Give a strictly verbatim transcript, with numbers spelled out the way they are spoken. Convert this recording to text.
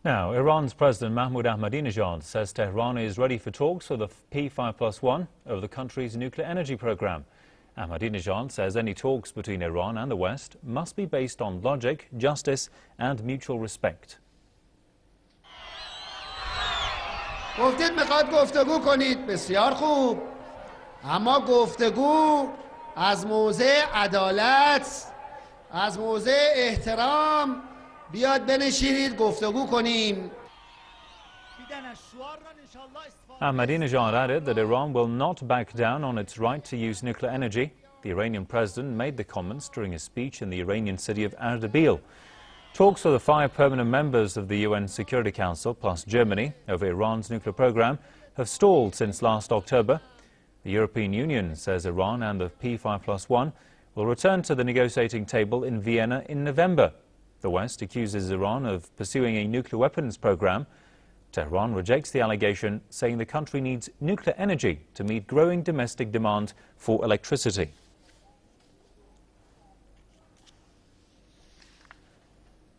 Now, Iran's President Mahmoud Ahmadinejad says Tehran is ready for talks for the P five plus one over the country's nuclear energy program. Ahmadinejad says any talks between Iran and the West must be based on logic, justice and mutual respect. گفتید میخواد گفتگو کنید بسیار خوب اما گفتگو از موضع عدالت از موضع احترام بیاد بنشینید گفتگو کنیم. Ahmadinejad added that Iran will not back down on its right to use nuclear energy. The Iranian president made the comments during a speech in the Iranian city of Ardabil. Talks for the five permanent members of the U N Security Council plus Germany over Iran's nuclear program have stalled since last October. The European Union says Iran and the P five plus one will return to the negotiating table in Vienna in November. The West accuses Iran of pursuing a nuclear weapons program. Tehran rejects the allegation, saying the country needs nuclear energy to meet growing domestic demand for electricity.